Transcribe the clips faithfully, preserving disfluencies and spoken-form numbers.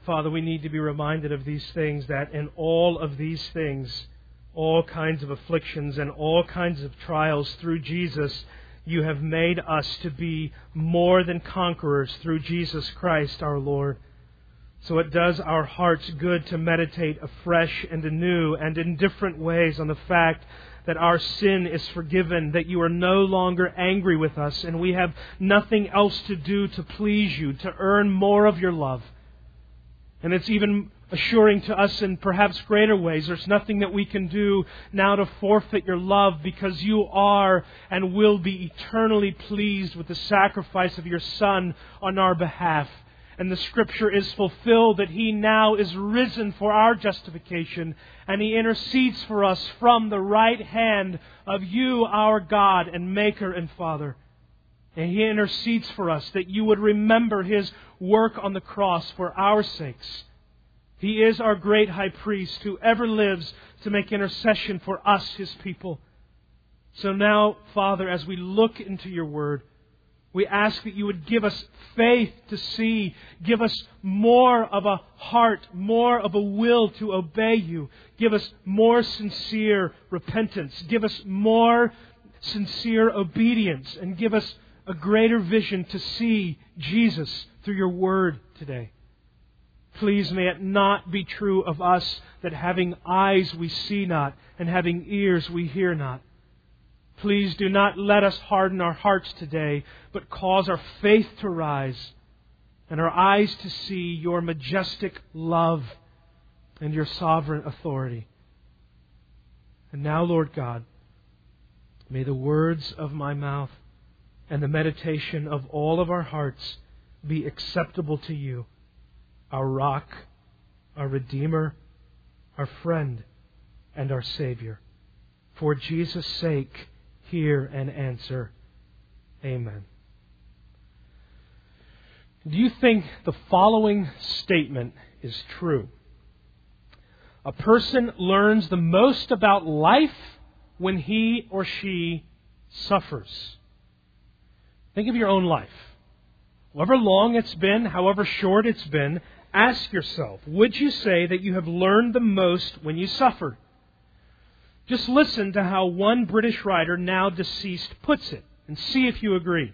Father, we need to be reminded of these things, that in all of these things, all kinds of afflictions and all kinds of trials through Jesus, You have made us to be more than conquerors through Jesus Christ our Lord. So it does our hearts good to meditate afresh and anew and in different ways on the fact that our sin is forgiven, that You are no longer angry with us, and we have nothing else to do to please You, to earn more of Your love. And it's even assuring to us in perhaps greater ways, there's nothing that we can do now to forfeit Your love, because You are and will be eternally pleased with the sacrifice of Your Son on our behalf. And the Scripture is fulfilled that He now is risen for our justification, and He intercedes for us from the right hand of You, our God and Maker and Father. And He intercedes for us that You would remember His work on the cross for our sakes. He is our great high priest who ever lives to make intercession for us, His people. So now, Father, as we look into Your Word, we ask that You would give us faith to see, give us more of a heart, more of a will to obey You, give us more sincere repentance, give us more sincere obedience, and give us a greater vision to see Jesus through Your Word today. Please may it not be true of us that having eyes we see not and having ears we hear not. Please do not let us harden our hearts today, but cause our faith to rise and our eyes to see Your majestic love and Your sovereign authority. And now, Lord God, may the words of my mouth and the meditation of all of our hearts be acceptable to You, our rock, our Redeemer, our friend, and our Savior. For Jesus' sake, hear and answer. Amen. Do you think the following statement is true? A person learns the most about life when he or she suffers. Think of your own life. However long it's been, however short it's been, ask yourself, would you say that you have learned the most when you suffered? Just listen to how one British writer, now deceased, puts it, and see if you agree.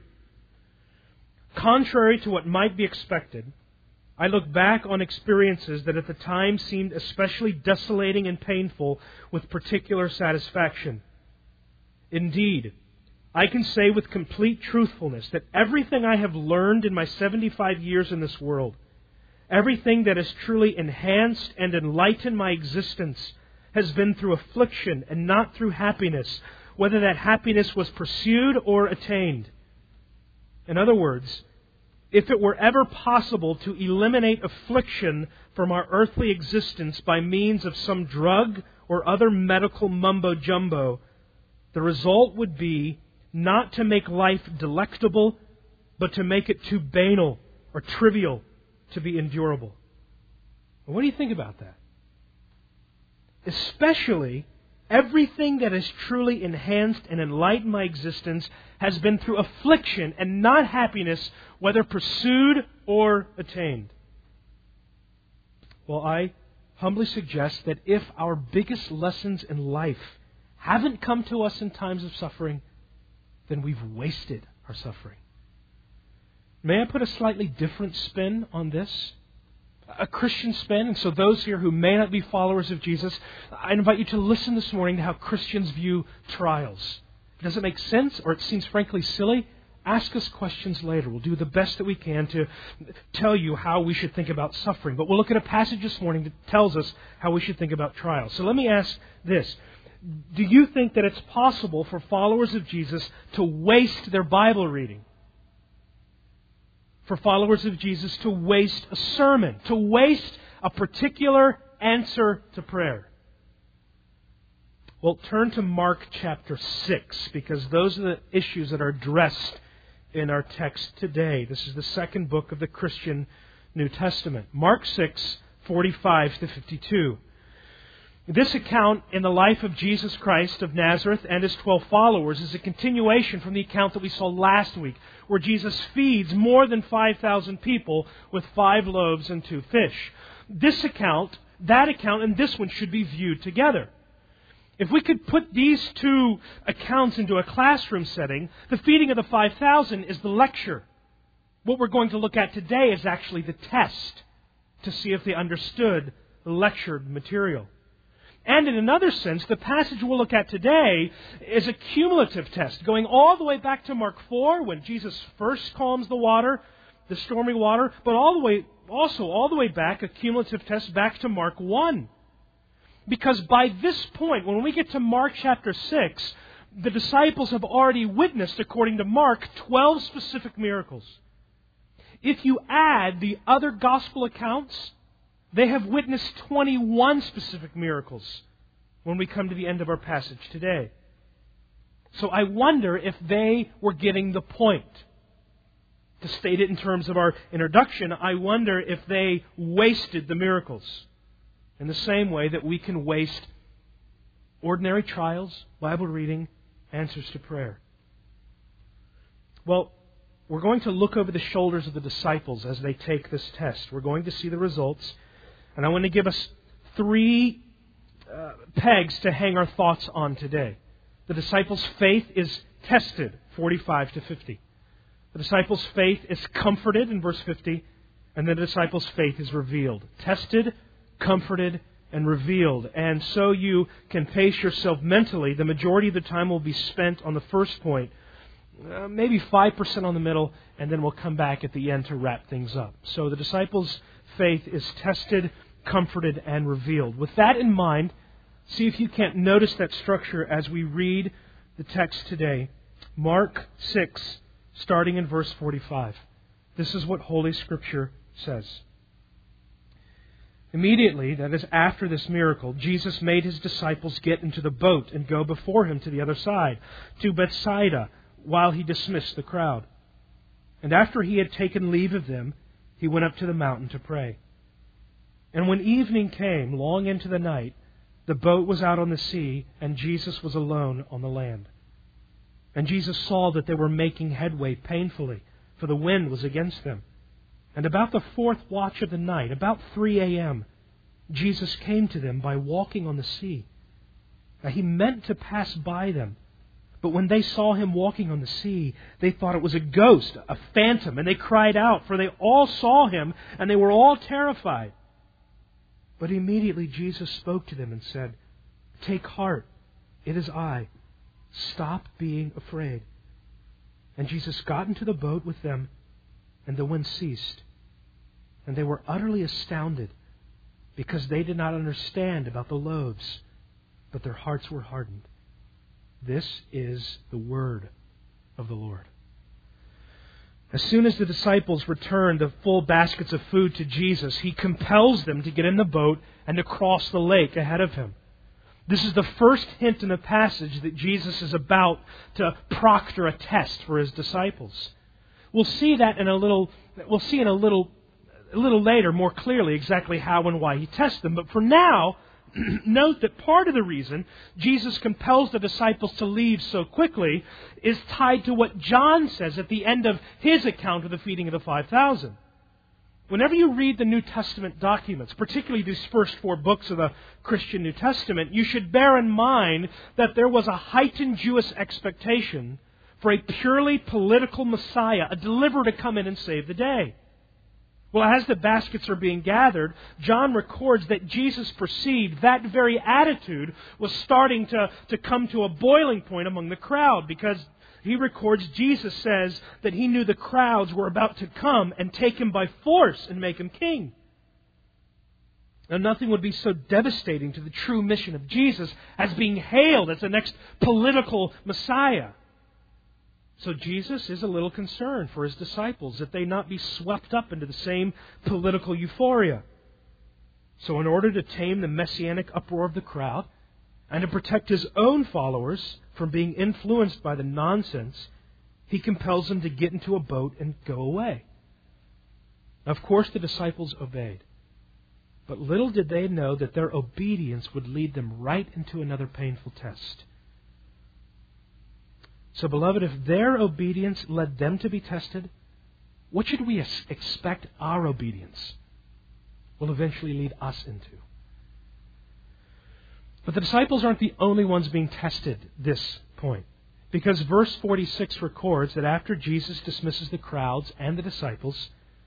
Contrary to what might be expected, I look back on experiences that at the time seemed especially desolating and painful with particular satisfaction. Indeed, I can say with complete truthfulness that everything I have learned in my seventy-five years in this world, everything that has truly enhanced and enlightened my existence, has been through affliction and not through happiness, whether that happiness was pursued or attained. In other words, if it were ever possible to eliminate affliction from our earthly existence by means of some drug or other medical mumbo-jumbo, the result would be not to make life delectable, but to make it too banal or trivial to be endurable. What do you think about that? Especially, everything that has truly enhanced and enlightened my existence has been through affliction and not happiness, whether pursued or attained. Well, I humbly suggest that if our biggest lessons in life haven't come to us in times of suffering, then we've wasted our suffering. May I put a slightly different spin on this? A Christian spin. And so those here who may not be followers of Jesus, I invite you to listen this morning to how Christians view trials. Does it make sense, or it seems frankly silly? Ask us questions later. We'll do the best that we can to tell you how we should think about suffering. But we'll look at a passage this morning that tells us how we should think about trials. So let me ask this. Do you think that it's possible for followers of Jesus to waste their Bible reading? For followers of Jesus to waste a sermon, to waste a particular answer to prayer? Well, turn to Mark chapter six, because those are the issues that are addressed in our text today. This is the second book of the Christian New Testament. Mark six, forty-five to fifty-two. This account in the life of Jesus Christ of Nazareth and His twelve followers is a continuation from the account that we saw last week, where Jesus feeds more than five thousand people with five loaves and two fish. This account, that account, and this one should be viewed together. If we could put these two accounts into a classroom setting, the feeding of the five thousand is the lecture. What we're going to look at today is actually the test to see if they understood the lectured material. And in another sense, the passage we'll look at today is a cumulative test, going all the way back to Mark four, when Jesus first calms the water, the stormy water, but all the way, also all the way back, a cumulative test back to Mark one. Because by this point, when we get to Mark chapter six, the disciples have already witnessed, according to Mark, twelve specific miracles. If you add the other gospel accounts, they have witnessed twenty-one specific miracles when we come to the end of our passage today. So I wonder if they were getting the point. To state it in terms of our introduction, I wonder if they wasted the miracles in the same way that we can waste ordinary trials, Bible reading, answers to prayer. Well, we're going to look over the shoulders of the disciples as they take this test. We're going to see the results. And I want to give us three uh, pegs to hang our thoughts on today. The disciples' faith is tested, forty-five to fifty. The disciples' faith is comforted in verse fifty. And the disciples' faith is revealed. Tested, comforted, and revealed. And so you can pace yourself mentally. The majority of the time will be spent on the first point. Uh, maybe five percent on the middle. And then we'll come back at the end to wrap things up. So the disciples' faith is tested, comforted, and revealed. With that in mind, see if you can't notice that structure as we read the text today. Mark six, starting in verse forty-five. This is what Holy Scripture says. Immediately, that is after this miracle, Jesus made His disciples get into the boat and go before Him to the other side, to Bethsaida, while He dismissed the crowd. And after He had taken leave of them, He went up to the mountain to pray. And when evening came, long into the night, the boat was out on the sea, and Jesus was alone on the land. And Jesus saw that they were making headway painfully, for the wind was against them. And about the fourth watch of the night, about three a.m., Jesus came to them by walking on the sea. Now He meant to pass by them, but when they saw Him walking on the sea, they thought it was a ghost, a phantom, and they cried out, for they all saw Him, and they were all terrified. But immediately Jesus spoke to them and said, "Take heart, it is I. Stop being afraid." And Jesus got into the boat with them, and the wind ceased. And they were utterly astounded, because they did not understand about the loaves, but their hearts were hardened. This is the word of the Lord. As soon as the disciples return the full baskets of food to Jesus, He compels them to get in the boat and to cross the lake ahead of Him. This is the first hint in the passage that Jesus is about to proctor a test for His disciples. We'll see that in a little. We'll see in a little, a little later more clearly exactly how and why He tests them. But for now, note that part of the reason Jesus compels the disciples to leave so quickly is tied to what John says at the end of his account of the feeding of the five thousand. Whenever you read the New Testament documents, particularly these first four books of the Christian New Testament, you should bear in mind that there was a heightened Jewish expectation for a purely political Messiah, a deliverer to come in and save the day. Well, as the baskets are being gathered, John records that Jesus perceived that very attitude was starting to, to come to a boiling point among the crowd, because he records Jesus says that he knew the crowds were about to come and take Him by force and make Him king. Now, nothing would be so devastating to the true mission of Jesus as being hailed as the next political Messiah. So Jesus is a little concerned for His disciples that they not be swept up into the same political euphoria. So in order to tame the messianic uproar of the crowd and to protect His own followers from being influenced by the nonsense, He compels them to get into a boat and go away. Of course, the disciples obeyed. But little did they know that their obedience would lead them right into another painful test. So, beloved, if their obedience led them to be tested, what should we expect our obedience will eventually lead us into? But the disciples aren't the only ones being tested at this point. Because verse forty-six records that after Jesus dismisses the crowds and the disciples,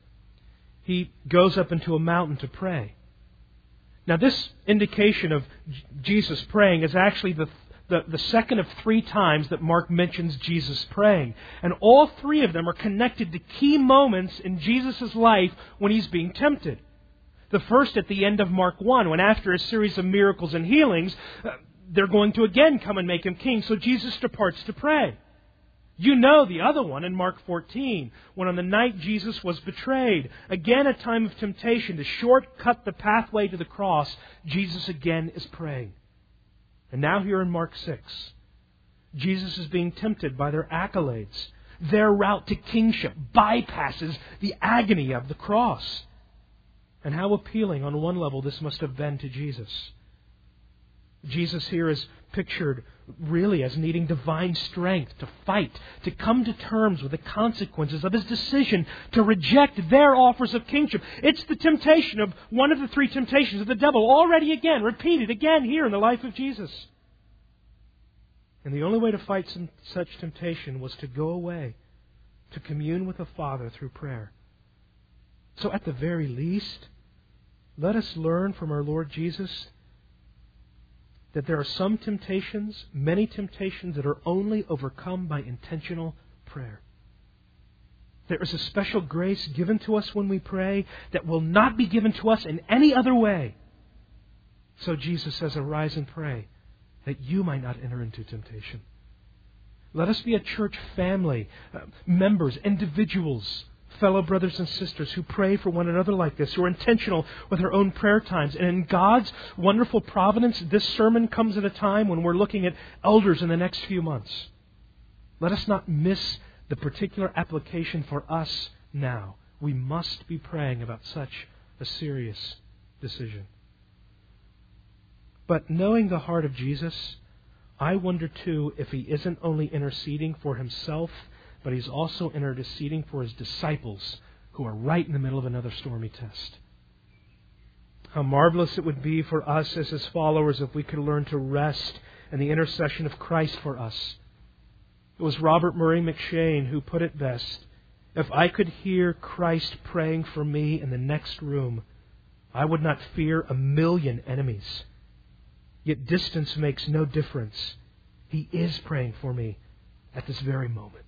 He goes up into a mountain to pray. Now, this indication of Jesus praying is actually the, the, the second of three times that Mark mentions Jesus praying. And all three of them are connected to key moments in Jesus' life when He's being tempted. The first at the end of Mark one, when after a series of miracles and healings, uh, they're going to again come and make Him king. So Jesus departs to pray. You know the other one in Mark fourteen, when on the night Jesus was betrayed, again a time of temptation to shortcut the pathway to the cross, Jesus again is praying. And now here in Mark six, Jesus is being tempted by their accolades. Their route to kingship bypasses the agony of the cross. And how appealing on one level this must have been to Jesus. Jesus here is pictured really as needing divine strength to fight, to come to terms with the consequences of His decision to reject their offers of kingship. It's the temptation of one of the three temptations of the devil, already again, repeated again here in the life of Jesus. And the only way to fight some such temptation was to go away, to commune with the Father through prayer. So at the very least, let us learn from our Lord Jesus that there are some temptations, many temptations, that are only overcome by intentional prayer. There is a special grace given to us when we pray that will not be given to us in any other way. So Jesus says, arise and pray, that you might not enter into temptation. Let us be a church family, uh, members, individuals, fellow brothers and sisters who pray for one another like this, who are intentional with our own prayer times. And in God's wonderful providence, this sermon comes at a time when we're looking at elders in the next few months. Let us not miss the particular application for us now. We must be praying about such a serious decision. But knowing the heart of Jesus, I wonder too if He isn't only interceding for Himself, but He's also interceding for His disciples who are right in the middle of another stormy test. How marvelous it would be for us as His followers if we could learn to rest in the intercession of Christ for us. It was Robert Murray McCheyne who put it best. If I could hear Christ praying for me in the next room, I would not fear a million enemies. Yet distance makes no difference. He is praying for me at this very moment.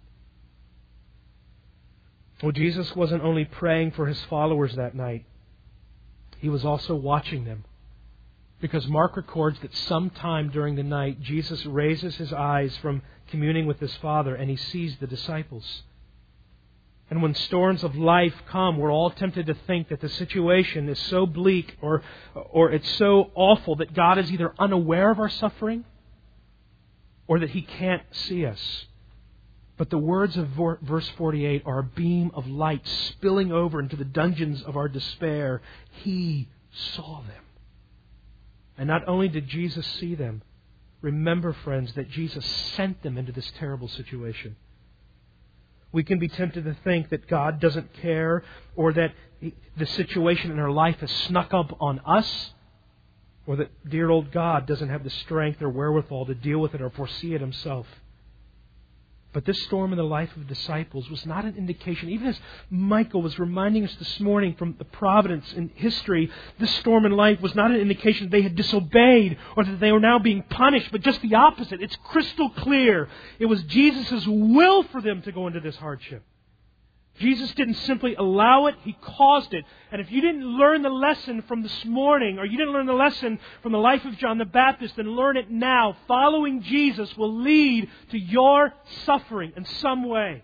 Well, Jesus wasn't only praying for His followers that night. He was also watching them. Because Mark records that sometime during the night, Jesus raises His eyes from communing with His Father and He sees the disciples. And when storms of life come, we're all tempted to think that the situation is so bleak or, or it's so awful that God is either unaware of our suffering or that He can't see us. But the words of verse forty-eight are a beam of light spilling over into the dungeons of our despair. He saw them. And not only did Jesus see them, remember, friends, that Jesus sent them into this terrible situation. We can be tempted to think that God doesn't care or that the situation in our life has snuck up on us or that dear old God doesn't have the strength or wherewithal to deal with it or foresee it Himself. But this storm in the life of the disciples was not an indication, even as Michael was reminding us this morning from the providence in history, this storm in life was not an indication that they had disobeyed or that they were now being punished, but just the opposite. It's crystal clear. It was Jesus' will for them to go into this hardship. Jesus didn't simply allow it, He caused it. And if you didn't learn the lesson from this morning, or you didn't learn the lesson from the life of John the Baptist, then learn it now. Following Jesus will lead to your suffering in some way.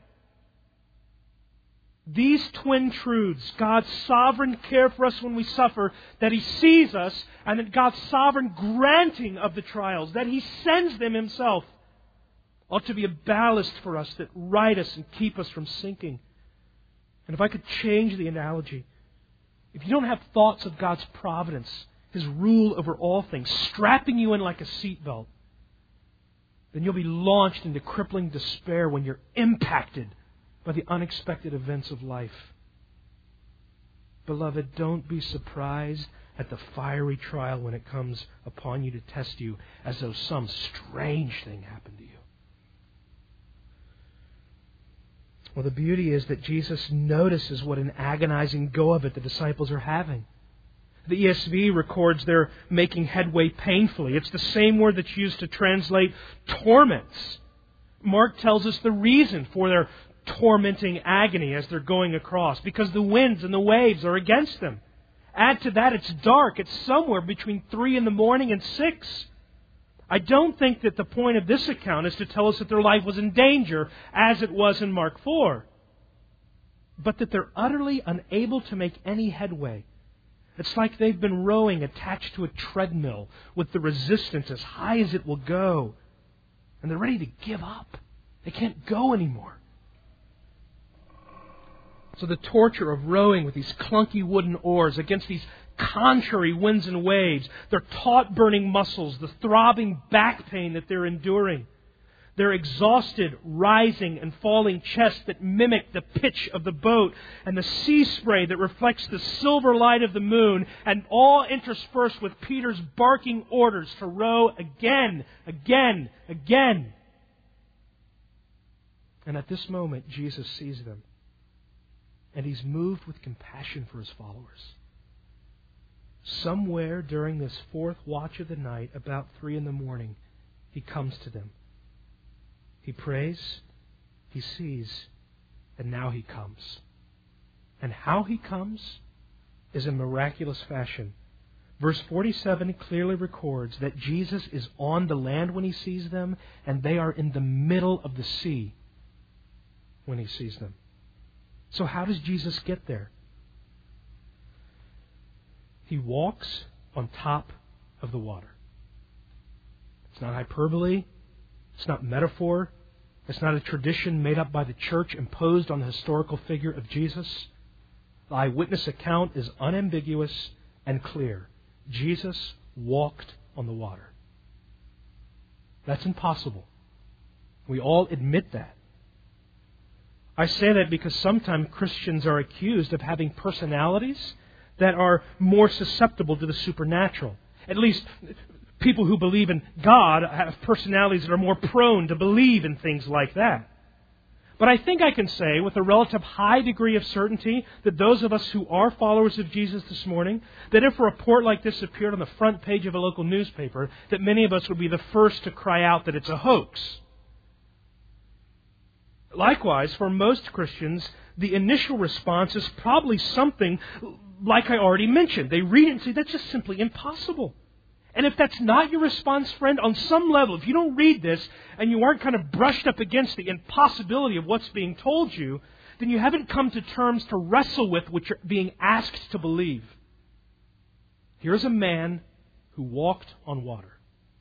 These twin truths, God's sovereign care for us when we suffer, that He sees us, and that God's sovereign granting of the trials, that He sends them Himself, ought to be a ballast for us that right us and keep us from sinking. And if I could change the analogy, if you don't have thoughts of God's providence, His rule over all things, strapping you in like a seatbelt, then you'll be launched into crippling despair when you're impacted by the unexpected events of life. Beloved, don't be surprised at the fiery trial when it comes upon you to test you as though some strange thing happened to you. Well, the beauty is that Jesus notices what an agonizing go of it the disciples are having. The E S V records they're making headway painfully. It's the same word that's used to translate torments. Mark tells us the reason for their tormenting agony as they're going across, because the winds and the waves are against them. Add to that, it's dark. It's somewhere between three in the morning and six. I don't think that the point of this account is to tell us that their life was in danger, as it was in Mark four, but that they're utterly unable to make any headway. It's like they've been rowing attached to a treadmill with the resistance as high as it will go, and they're ready to give up. They can't go anymore. So the torture of rowing with these clunky wooden oars against these contrary winds and waves, their taut-burning muscles, the throbbing back pain that they're enduring, their exhausted rising and falling chests that mimic the pitch of the boat, and the sea spray that reflects the silver light of the moon, and all interspersed with Peter's barking orders to row again, again, again. And at this moment, Jesus sees them. And He's moved with compassion for His followers. Somewhere during this fourth watch of the night, about three in the morning, He comes to them. He prays, He sees, and now He comes. And how He comes is in miraculous fashion. Verse forty-seven clearly records that Jesus is on the land when He sees them, and they are in the middle of the sea when He sees them. So how does Jesus get there? He walks on top of the water. It's not hyperbole. It's not metaphor. It's not a tradition made up by the church imposed on the historical figure of Jesus. The eyewitness account is unambiguous and clear. Jesus walked on the water. That's impossible. We all admit that. I say that because sometimes Christians are accused of having personalities that are more susceptible to the supernatural. At least people who believe in God have personalities that are more prone to believe in things like that. But I think I can say with a relative high degree of certainty that those of us who are followers of Jesus this morning, that if a report like this appeared on the front page of a local newspaper, that many of us would be the first to cry out that it's a hoax. Likewise, for most Christians, the initial response is probably something like I already mentioned. They read it and say, that's just simply impossible. And if that's not your response, friend, on some level, if you don't read this and you aren't kind of brushed up against the impossibility of what's being told you, then you haven't come to terms to wrestle with what you're being asked to believe. Here's a man who walked on water.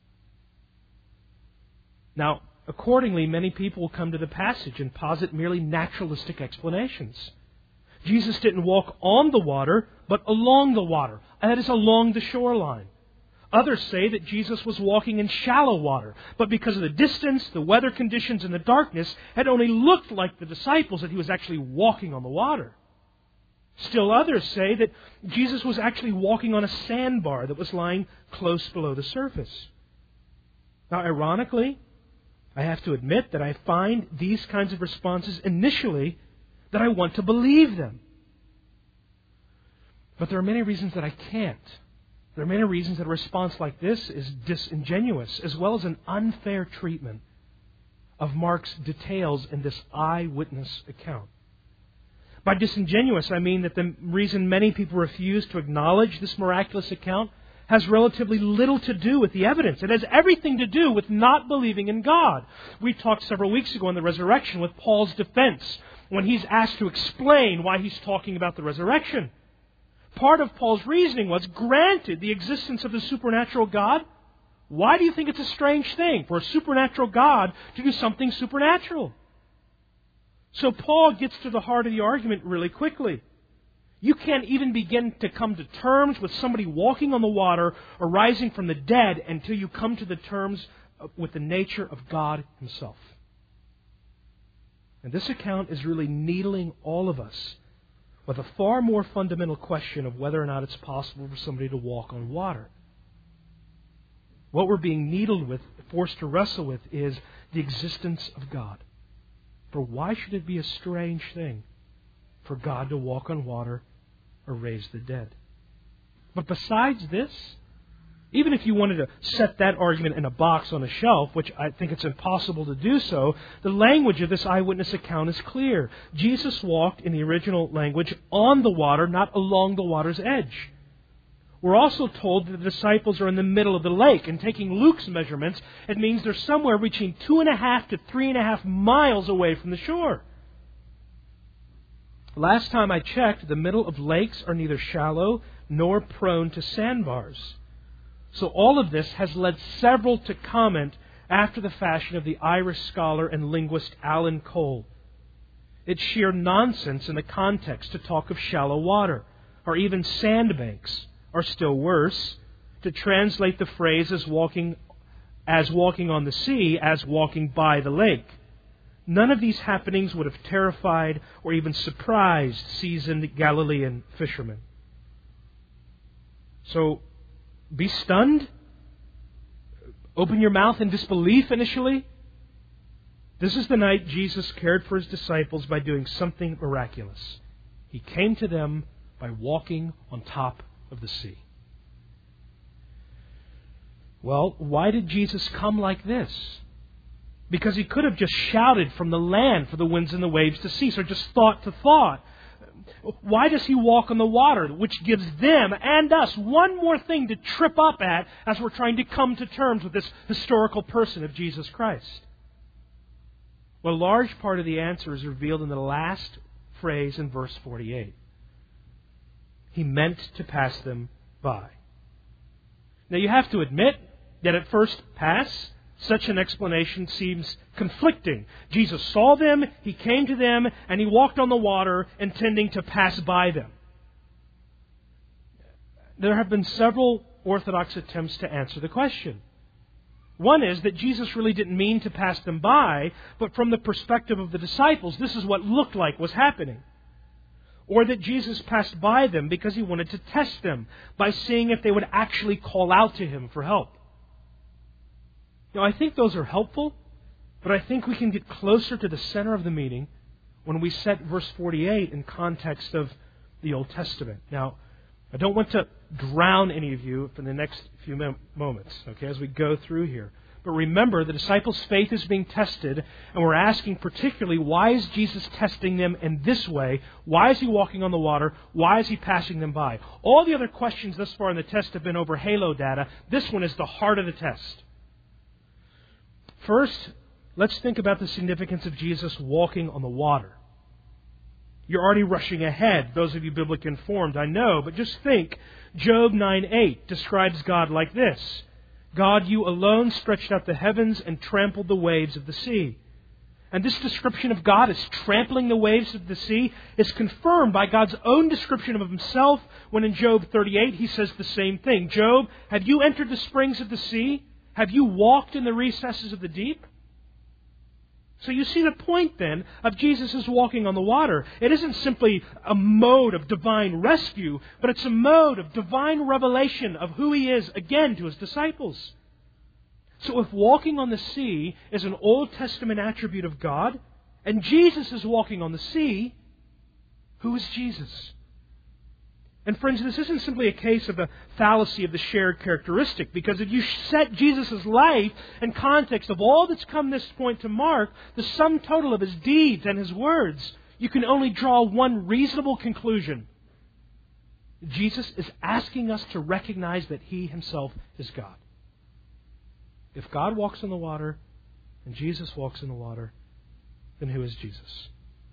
Now, accordingly, many people will come to the passage and posit merely naturalistic explanations. Jesus didn't walk on the water, but along the water. And that is along the shoreline. Others say that Jesus was walking in shallow water, but because of the distance, the weather conditions, and the darkness, it only looked like the disciples that He was actually walking on the water. Still others say that Jesus was actually walking on a sandbar that was lying close below the surface. Now, ironically, I have to admit that I find these kinds of responses initially that I want to believe them. But there are many reasons that I can't. There are many reasons that a response like this is disingenuous, as well as an unfair treatment of Mark's details in this eyewitness account. By disingenuous, I mean that the reason many people refuse to acknowledge this miraculous account has relatively little to do with the evidence. It has everything to do with not believing in God. We talked several weeks ago on the resurrection with Paul's defense when he's asked to explain why he's talking about the resurrection. Part of Paul's reasoning was, granted the existence of the supernatural God, why do you think it's a strange thing for a supernatural God to do something supernatural? So Paul gets to the heart of the argument really quickly. You can't even begin to come to terms with somebody walking on the water or rising from the dead until you come to the terms with the nature of God Himself. And this account is really needling all of us with a far more fundamental question of whether or not it's possible for somebody to walk on water. What we're being needled with, forced to wrestle with, is the existence of God. For why should it be a strange thing for God to walk on water or raise the dead? But besides this, even if you wanted to set that argument in a box on a shelf, which I think it's impossible to do so, the language of this eyewitness account is clear. Jesus walked, in the original language, on the water, not along the water's edge. We're also told that the disciples are in the middle of the lake, and taking Luke's measurements, it means they're somewhere between two and a half to three and a half miles away from the shore. Last time I checked, the middle of lakes are neither shallow nor prone to sandbars. So all of this has led several to comment after the fashion of the Irish scholar and linguist Alan Cole. It's sheer nonsense in the context to talk of shallow water, or even sandbanks, or still worse, to translate the phrase as walking, as walking on the sea as walking by the lake. None of these happenings would have terrified or even surprised seasoned Galilean fishermen. So, be stunned? Open your mouth in disbelief initially? This is the night Jesus cared for His disciples by doing something miraculous. He came to them by walking on top of the sea. Well, why did Jesus come like this? Because He could have just shouted from the land for the winds and the waves to cease, or just thought to thought. Why does He walk on the water, which gives them and us one more thing to trip up at as we're trying to come to terms with this historical person of Jesus Christ? Well, a large part of the answer is revealed in the last phrase in verse forty-eight. He meant to pass them by. Now you have to admit that at first pass, such an explanation seems conflicting. Jesus saw them, He came to them, and He walked on the water intending to pass by them. There have been several Orthodox attempts to answer the question. One is that Jesus really didn't mean to pass them by, but from the perspective of the disciples, this is what looked like was happening. Or that Jesus passed by them because He wanted to test them by seeing if they would actually call out to Him for help. Now, I think those are helpful, but I think we can get closer to the center of the meaning when we set verse forty-eight in context of the Old Testament. Now, I don't want to drown any of you for the next few moments, okay, as we go through here. But remember, the disciples' faith is being tested, and we're asking particularly, why is Jesus testing them in this way? Why is He walking on the water? Why is He passing them by? All the other questions thus far in the test have been over halo data. This one is the heart of the test. First, let's think about the significance of Jesus walking on the water. You're already rushing ahead, those of you biblically informed, I know, but just think. Job nine eight describes God like this. God, You alone stretched out the heavens and trampled the waves of the sea. And this description of God as trampling the waves of the sea is confirmed by God's own description of Himself when in Job thirty-eight He says the same thing. Job, have you entered the springs of the sea? Have you walked in the recesses of the deep? So you see the point then of Jesus' walking on the water. It isn't simply a mode of divine rescue, but it's a mode of divine revelation of who He is, again, to His disciples. So if walking on the sea is an Old Testament attribute of God, and Jesus is walking on the sea, who is Jesus? And friends, this isn't simply a case of a fallacy of the shared characteristic, because if you set Jesus' life in context of all that's come this point to Mark, the sum total of His deeds and His words, you can only draw one reasonable conclusion. Jesus is asking us to recognize that He Himself is God. If God walks on the water and Jesus walks in the water, then who is Jesus?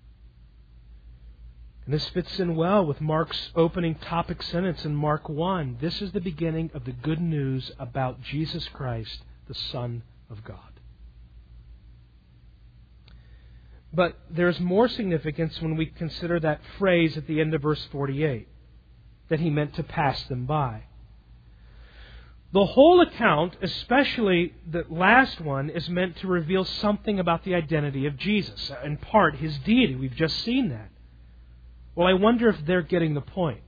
And this fits in well with Mark's opening topic sentence in Mark one. This is the beginning of the good news about Jesus Christ, the Son of God. But there's more significance when we consider that phrase at the end of verse forty-eight, that he meant to pass them by. The whole account, especially the last one, is meant to reveal something about the identity of Jesus. In part, His deity. We've just seen that. Well, I wonder if they're getting the point.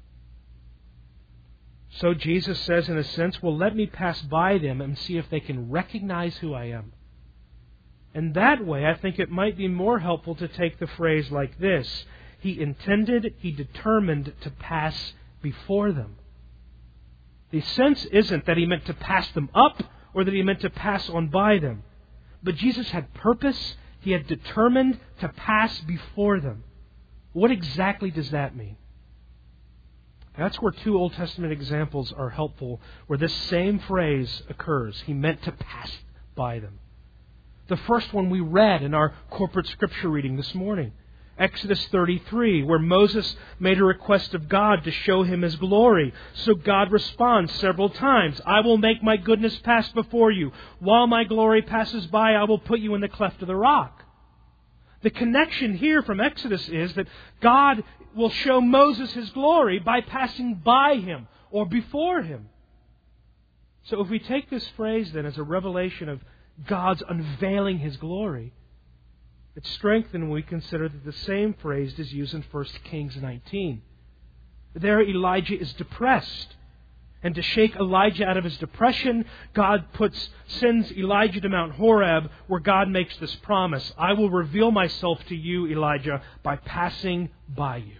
So Jesus says, in a sense, well, let me pass by them and see if they can recognize who I am. And that way, I think it might be more helpful to take the phrase like this: He intended, He determined to pass before them. The sense isn't that He meant to pass them up or that He meant to pass on by them. But Jesus had purpose. He had determined to pass before them. What exactly does that mean? That's where two Old Testament examples are helpful, where this same phrase occurs. He meant to pass by them. The first one we read in our corporate scripture reading this morning. Exodus thirty-three, where Moses made a request of God to show him His glory. So God responds several times, I will make my goodness pass before you. While my glory passes by, I will put you in the cleft of the rock. The connection here from Exodus is that God will show Moses His glory by passing by him or before him. So if we take this phrase then as a revelation of God's unveiling His glory, it's strengthened when we consider that the same phrase is used in First Kings nineteen. There Elijah is depressed. And to shake Elijah out of his depression, God puts sends Elijah to Mount Horeb, where God makes this promise: I will reveal myself to you, Elijah, by passing by you.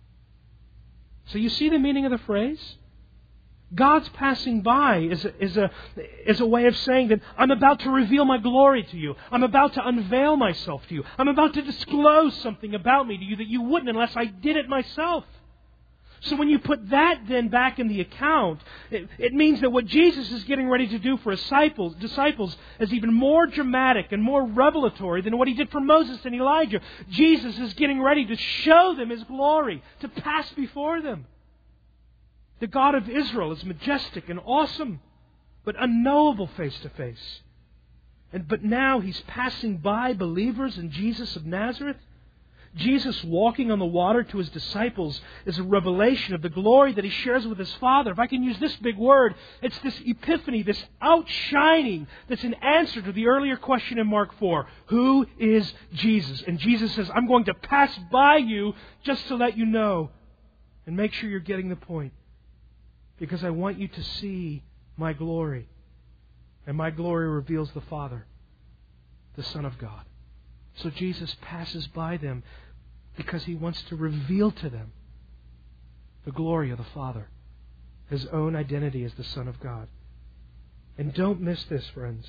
So you see the meaning of the phrase? God's passing by is a, is a, is a way of saying that I'm about to reveal my glory to you. I'm about to unveil myself to you. I'm about to disclose something about me to you that you wouldn't unless I did it myself. So when you put that then back in the account, it, it means that what Jesus is getting ready to do for His disciples, disciples is even more dramatic and more revelatory than what He did for Moses and Elijah. Jesus is getting ready to show them His glory, to pass before them. The God of Israel is majestic and awesome, but unknowable face to face. And but now He's passing by believers in Jesus of Nazareth. Jesus walking on the water to His disciples is a revelation of the glory that He shares with His Father. If I can use this big word, it's this epiphany, this outshining that's an answer to the earlier question in Mark four. Who is Jesus? And Jesus says, I'm going to pass by you just to let you know and make sure you're getting the point. Because I want you to see my glory. And my glory reveals the Father, the Son of God. So Jesus passes by them because He wants to reveal to them the glory of the Father, His own identity as the Son of God. And don't miss this, friends.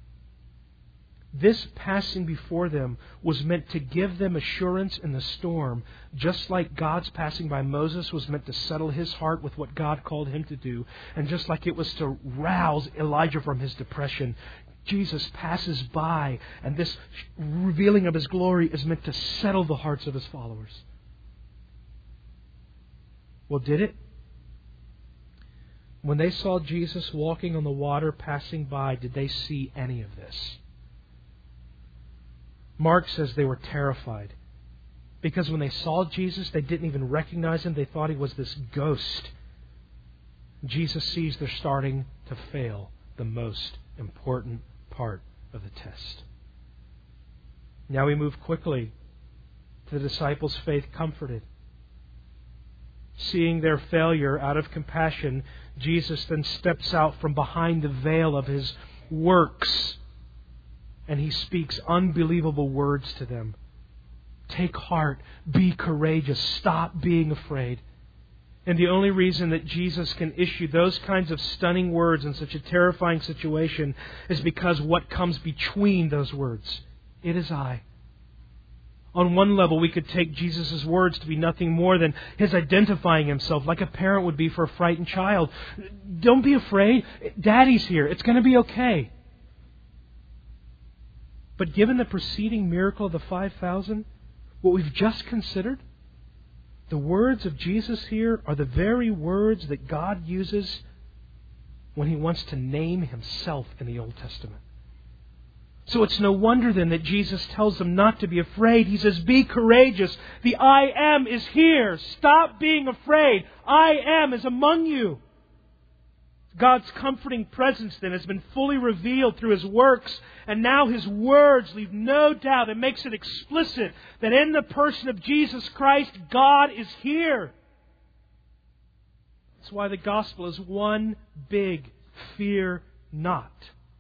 This passing before them was meant to give them assurance in the storm, just like God's passing by Moses was meant to settle his heart with what God called him to do, and just like it was to rouse Elijah from his depression. Jesus passes by, and this revealing of His glory is meant to settle the hearts of His followers. Well, did it? When they saw Jesus walking on the water passing by, did they see any of this? Mark says they were terrified. Because when they saw Jesus, they didn't even recognize Him. They thought He was this ghost. Jesus sees they're starting to fail the most important part of the test. Now we move quickly to the disciples' faith comforted. Seeing their failure, out of compassion, Jesus then steps out from behind the veil of His works, and He speaks unbelievable words to them. Take heart, be courageous, stop being afraid. And the only reason that Jesus can issue those kinds of stunning words in such a terrifying situation is because what comes between those words. It is I. On one level, we could take Jesus' words to be nothing more than His identifying Himself, like a parent would be for a frightened child. Don't be afraid. Daddy's here. It's going to be okay. But given the preceding miracle of the five thousand, what we've just considered, the words of Jesus here are the very words that God uses when He wants to name Himself in the Old Testament. So it's no wonder then that Jesus tells them not to be afraid. He says, be courageous. The I am is here. Stop being afraid. I am is among you. God's comforting presence then has been fully revealed through His works, and now His words leave no doubt. It makes it explicit that in the person of Jesus Christ, God is here. That's why the gospel is one big fear not.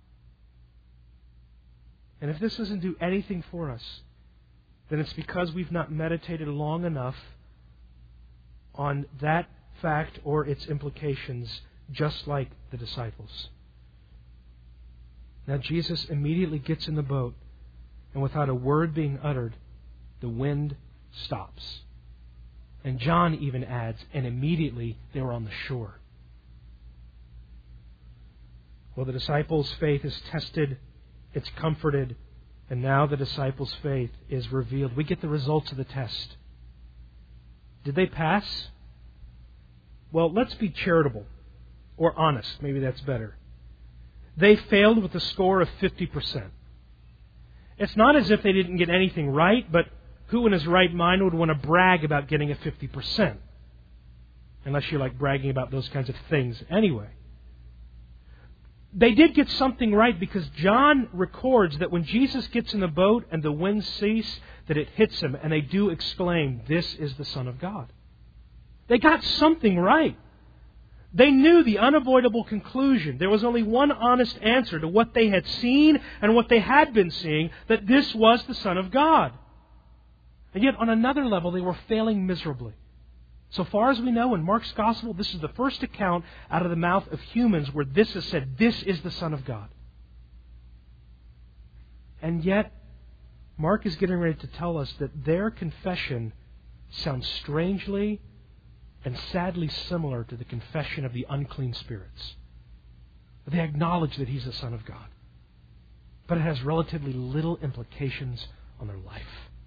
And if this doesn't do anything for us, then it's because we've not meditated long enough on that fact or its implications, just like the disciples. Now Jesus immediately gets in the boat, and without a word being uttered, the wind stops. And John even adds, and immediately they were on the shore. Well, the disciples' faith is tested, it's comforted, and now the disciples' faith is revealed. We get the results of the test. Did they pass? Well, let's be charitable. Or honest, maybe that's better. They failed with a score of fifty percent. It's not as if they didn't get anything right, but who in his right mind would want to brag about getting a fifty percent? Unless you like bragging about those kinds of things anyway. They did get something right because John records that when Jesus gets in the boat and the winds cease, that it hits him, and they do exclaim, "This is the Son of God." They got something right. They knew the unavoidable conclusion. There was only one honest answer to what they had seen and what they had been seeing, that this was the Son of God. And yet, on another level, they were failing miserably. So far as we know, in Mark's Gospel, this is the first account out of the mouth of humans where this is said, this is the Son of God. And yet, Mark is getting ready to tell us that their confession sounds strangely and sadly similar to the confession of the unclean spirits. They acknowledge that He's the Son of God, but it has relatively little implications on their life.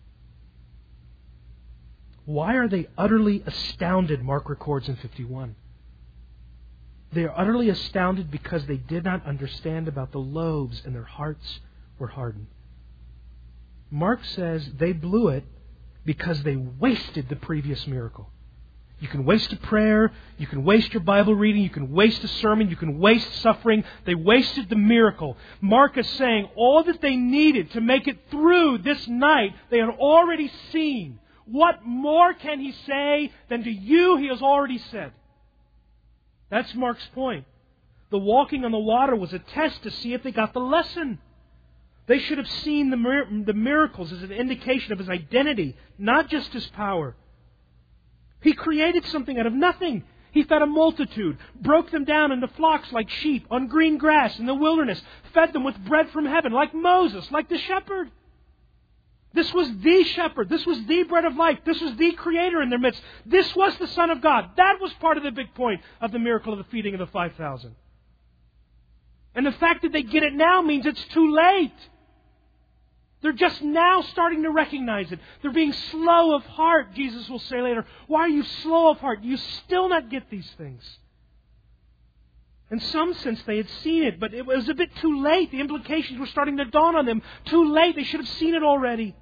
Why are they utterly astounded, Mark records in fifty-one? They are utterly astounded because they did not understand about the loaves and their hearts were hardened. Mark says they blew it because they wasted the previous miracle. You can waste a prayer, you can waste your Bible reading, you can waste a sermon, you can waste suffering. They wasted the miracle. Mark is saying all that they needed to make it through this night, they had already seen. What more can he say than to you he has already said? That's Mark's point. The walking on the water was a test to see if they got the lesson. They should have seen the, mir- the miracles as an indication of His identity, not just His power. He created something out of nothing. He fed a multitude, broke them down into flocks like sheep on green grass in the wilderness, fed them with bread from heaven like Moses, like the shepherd. This was the shepherd. This was the bread of life. This was the Creator in their midst. This was the Son of God. That was part of the big point of the miracle of the feeding of the five thousand. And the fact that they get it now means it's too late. They're just now starting to recognize it. They're being slow of heart, Jesus will say later. Why are you slow of heart? You still not get these things. In some sense, they had seen it, but it was a bit too late. The implications were starting to dawn on them. Too late. They should have seen it already.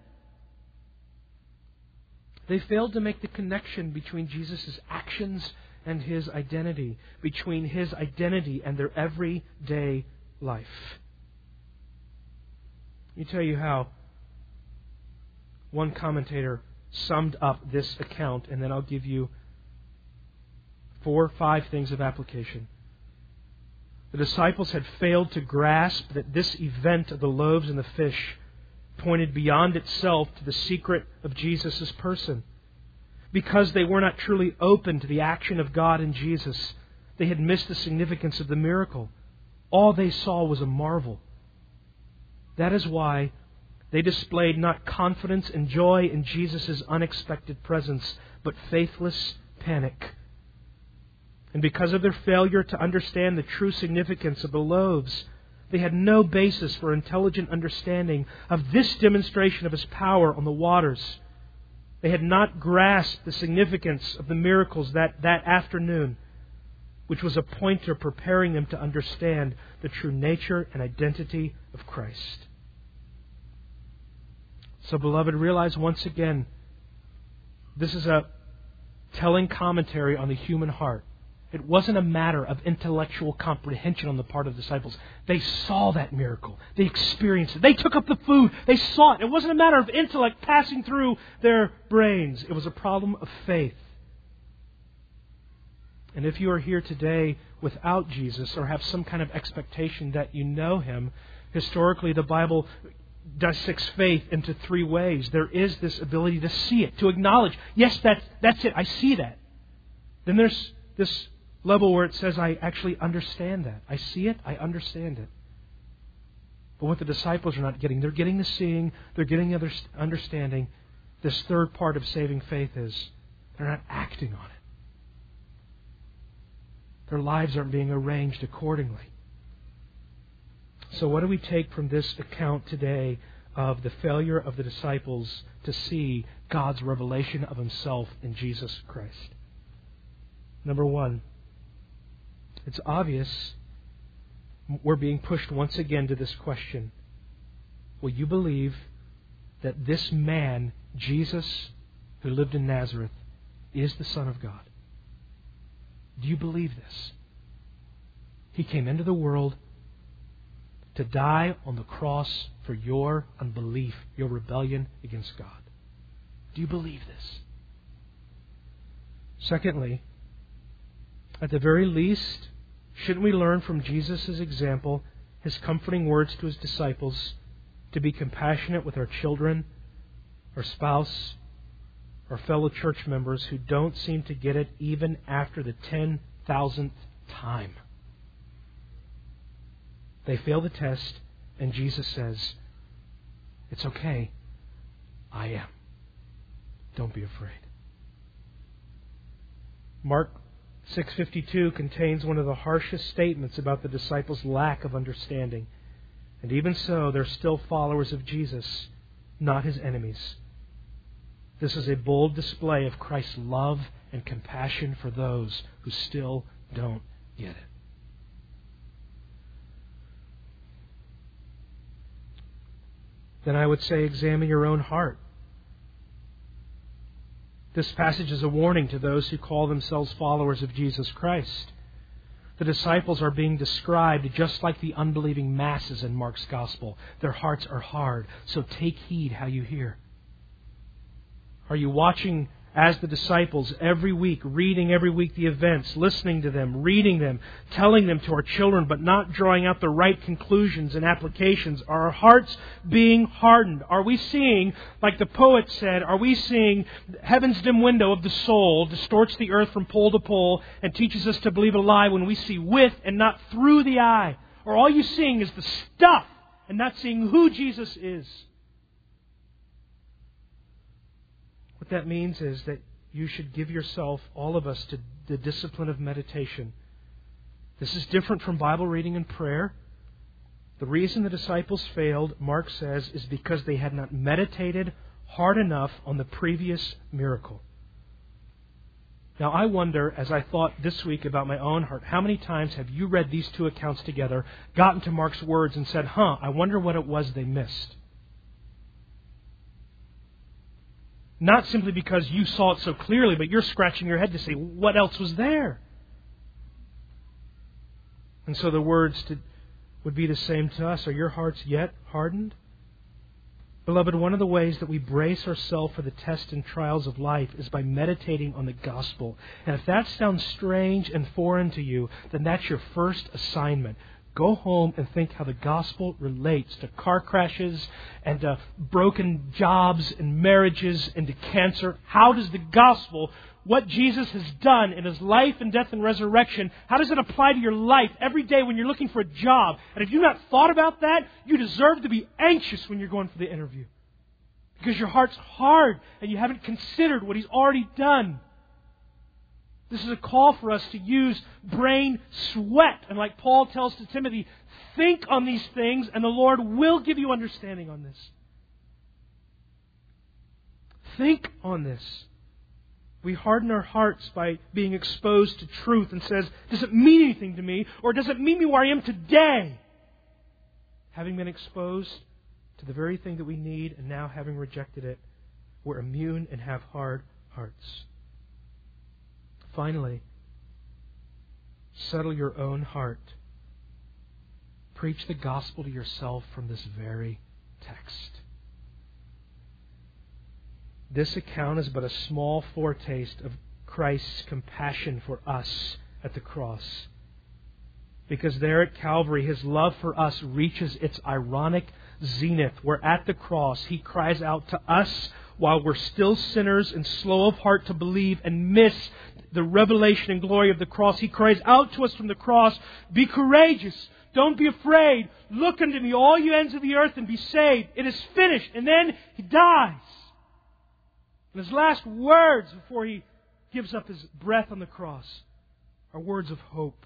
They failed to make the connection between Jesus' actions and His identity, between His identity and their everyday life. Let me tell you how one commentator summed up this account, and then I'll give you four or five things of application. The disciples had failed to grasp that this event of the loaves and the fish pointed beyond itself to the secret of Jesus' person. Because they were not truly open to the action of God in Jesus, they had missed the significance of the miracle. All they saw was a marvel. That is why they displayed not confidence and joy in Jesus' unexpected presence, but faithless panic. And because of their failure to understand the true significance of the loaves, they had no basis for intelligent understanding of this demonstration of His power on the waters. They had not grasped the significance of the miracles that, that afternoon, which was a pointer preparing them to understand the true nature and identity of Christ. So, beloved, realize once again, this is a telling commentary on the human heart. It wasn't a matter of intellectual comprehension on the part of the disciples. They saw that miracle. They experienced it. They took up the food. They saw it. It wasn't a matter of intellect passing through their brains. It was a problem of faith. And if you are here today without Jesus or have some kind of expectation that you know Him, historically the Bible dissects faith into three ways. There is this ability to see it, to acknowledge, yes, that's, that's it, I see that. Then there's this level where it says, I actually understand that. I see it, I understand it. But what the disciples are not getting, they're getting the seeing, they're getting the understanding. This third part of saving faith is they're not acting on it. Their lives aren't being arranged accordingly. So what do we take from this account today of the failure of the disciples to see God's revelation of Himself in Jesus Christ? Number one, it's obvious we're being pushed once again to this question. Will you believe that this man, Jesus, who lived in Nazareth, is the Son of God? Do you believe this? He came into the world to die on the cross for your unbelief, your rebellion against God. Do you believe this? Secondly, at the very least, shouldn't we learn from Jesus' example, His comforting words to His disciples, to be compassionate with our children, our spouse, our fellow church members who don't seem to get it even after the ten thousandth time? They fail the test, and Jesus says, it's okay. I am. Don't be afraid. Mark six fifty-two contains one of the harshest statements about the disciples' lack of understanding. And even so, they're still followers of Jesus, not His enemies. This is a bold display of Christ's love and compassion for those who still don't get it. Then I would say examine your own heart. This passage is a warning to those who call themselves followers of Jesus Christ. The disciples are being described just like the unbelieving masses in Mark's Gospel. Their hearts are hard, so take heed how you hear. Are you watching as the disciples every week, reading every week the events, listening to them, reading them, telling them to our children, but not drawing out the right conclusions and applications? Are our hearts being hardened? Are we seeing, like the poet said, are we seeing heaven's dim window of the soul distorts the earth from pole to pole and teaches us to believe a lie when we see with and not through the eye? Or all you seeing is the stuff and not seeing who Jesus is? What that means is that you should give yourself, all of us, to the discipline of meditation. This is different from Bible reading and prayer. The reason the disciples failed, Mark says, is because they had not meditated hard enough on the previous miracle. Now, I wonder, as I thought this week about my own heart, how many times have you read these two accounts together, gotten to Mark's words, and said, huh, I wonder what it was they missed? Not simply because you saw it so clearly, but you're scratching your head to say, what else was there? And so the words to, would be the same to us. Are your hearts yet hardened? Beloved, one of the ways that we brace ourselves for the tests and trials of life is by meditating on the gospel. And if that sounds strange and foreign to you, then that's your first assignment. Go home and think how the gospel relates to car crashes and to broken jobs and marriages and to cancer. How does the gospel, what Jesus has done in His life and death and resurrection, how does it apply to your life every day when you're looking for a job? And if you've not thought about that, you deserve to be anxious when you're going for the interview. Because your heart's hard and you haven't considered what He's already done. This is a call for us to use brain sweat. And like Paul tells to Timothy, think on these things and the Lord will give you understanding on this. Think on this. We harden our hearts by being exposed to truth and says, does it mean anything to me? Or does it meet me where I am today? Having been exposed to the very thing that we need, and now, having rejected it, we're immune and have hard hearts. Finally, settle your own heart. Preach the gospel to yourself from this very text. This account is but a small foretaste of Christ's compassion for us at the cross. Because there at Calvary, His love for us reaches its ironic zenith, where at the cross He cries out to us while we're still sinners and slow of heart to believe and miss the revelation and glory of the cross. He cries out to us from the cross, "Be courageous. Don't be afraid. Look unto me, all you ends of the earth, and be saved. It is finished." And then He dies. And His last words before He gives up His breath on the cross are words of hope.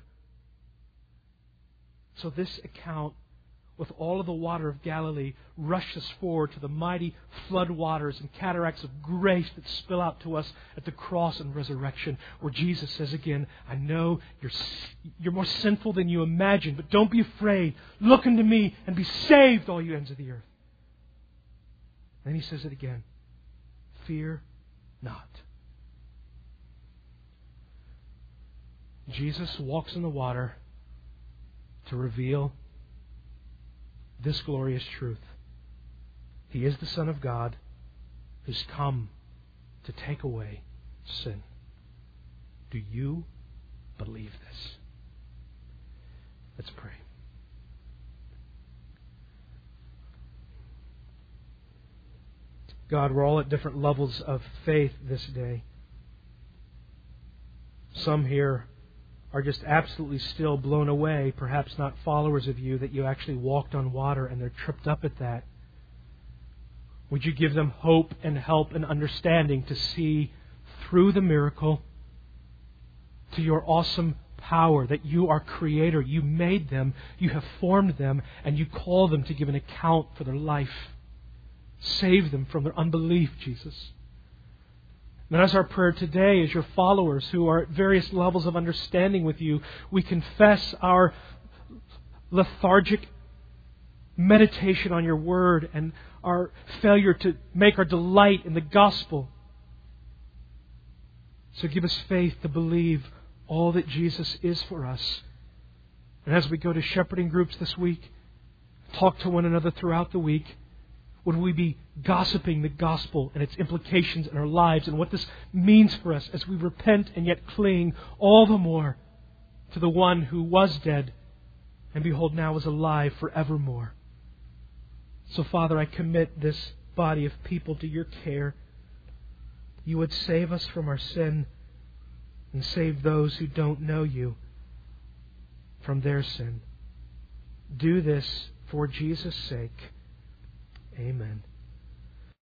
So this account, with all of the water of Galilee, rushes forward to the mighty flood waters and cataracts of grace that spill out to us at the cross and resurrection, where Jesus says again, "I know you're you're more sinful than you imagine, but don't be afraid. Look unto me and be saved, all you ends of the earth." Then He says it again, "Fear not." Jesus walks in the water to reveal this glorious truth. He is the Son of God who's come to take away sin. Do you believe this? Let's pray. God, we're all at different levels of faith this day. Some here are just absolutely still blown away, perhaps not followers of You, that You actually walked on water, and they're tripped up at that. Would You give them hope and help and understanding to see through the miracle to Your awesome power, that You are Creator. You made them, You have formed them, and You call them to give an account for their life. Save them from their unbelief, Jesus. And as our prayer today, as Your followers who are at various levels of understanding with You, we confess our lethargic meditation on Your Word and our failure to make our delight in the gospel. So give us faith to believe all that Jesus is for us. And as we go to shepherding groups this week, talk to one another throughout the week, would we be gossiping the gospel and its implications in our lives and what this means for us as we repent and yet cling all the more to the one who was dead and behold now is alive forevermore. So Father, I commit this body of people to Your care. You would save us from our sin and save those who don't know You from their sin. Do this for Jesus' sake. Amen.